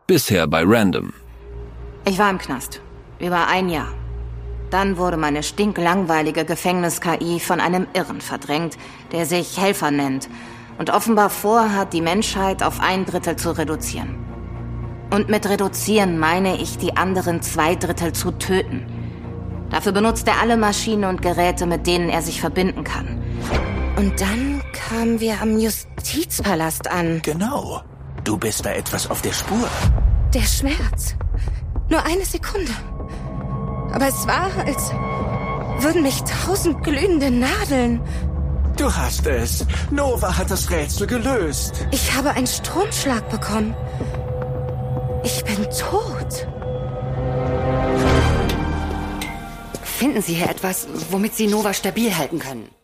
Bisher bei Random. Ich war im Knast. Über ein Jahr. Dann wurde meine stinklangweilige Gefängnis-KI von einem Irren verdrängt, der sich Helfer nennt und offenbar vorhat, die Menschheit auf 1/3 zu reduzieren. Und mit reduzieren meine ich, die anderen 2/3 zu töten. Dafür benutzt er alle Maschinen und Geräte, mit denen er sich verbinden kann. Und dann kamen wir am Justizpalast an. Genau. Du bist da etwas auf der Spur. Der Schmerz. Nur eine Sekunde. Aber es war, als würden mich 1000 glühende Nadeln... Du hast es. Nova hat das Rätsel gelöst. Ich habe einen Stromschlag bekommen. Ich bin tot. Finden Sie hier etwas, womit Sie Nova stabil halten können?